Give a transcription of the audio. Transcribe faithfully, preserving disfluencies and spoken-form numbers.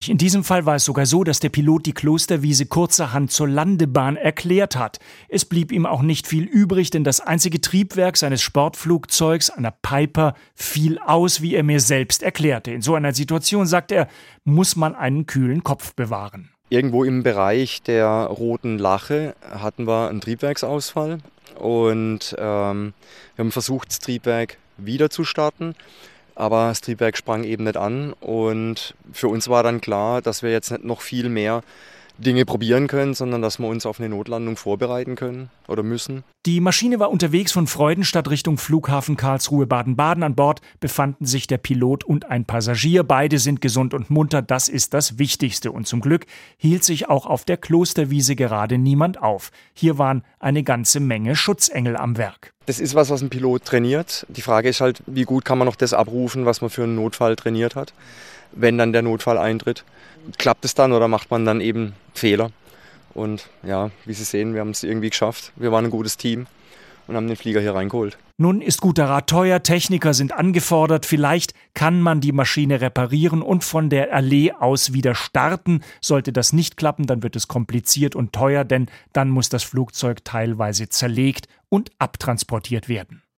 In diesem Fall war es sogar so, dass der Pilot die Klosterwiese kurzerhand zur Landebahn erklärt hat. Es blieb ihm auch nicht viel übrig, denn das einzige Triebwerk seines Sportflugzeugs, einer Piper, fiel aus, wie er mir selbst erklärte. In so einer Situation, sagt er, muss man einen kühlen Kopf bewahren. Irgendwo im Bereich der Roten Lache hatten wir einen Triebwerksausfall und ähm, wir haben versucht, das Triebwerk wieder zu starten. Aber das Triebwerk sprang eben nicht an und für uns war dann klar, dass wir jetzt nicht noch viel mehr Dinge probieren können, sondern dass wir uns auf eine Notlandung vorbereiten können oder müssen. Die Maschine war unterwegs von Freudenstadt Richtung Flughafen Karlsruhe-Baden-Baden. An Bord befanden sich der Pilot und ein Passagier. Beide sind gesund und munter, das ist das Wichtigste. Und zum Glück hielt sich auch auf der Klosterwiese gerade niemand auf. Hier waren eine ganze Menge Schutzengel am Werk. Das ist was, was ein Pilot trainiert. Die Frage ist halt, wie gut kann man noch das abrufen, was man für einen Notfall trainiert hat, wenn dann der Notfall eintritt. Klappt es dann oder macht man dann eben Fehler? Und ja, wie Sie sehen, wir haben es irgendwie geschafft. Wir waren ein gutes Team und haben den Flieger hier reingeholt. Nun ist guter Rat teuer, Techniker sind angefordert. Vielleicht kann man die Maschine reparieren und von der Allee aus wieder starten. Sollte das nicht klappen, dann wird es kompliziert und teuer, denn dann muss das Flugzeug teilweise zerlegt und abtransportiert werden.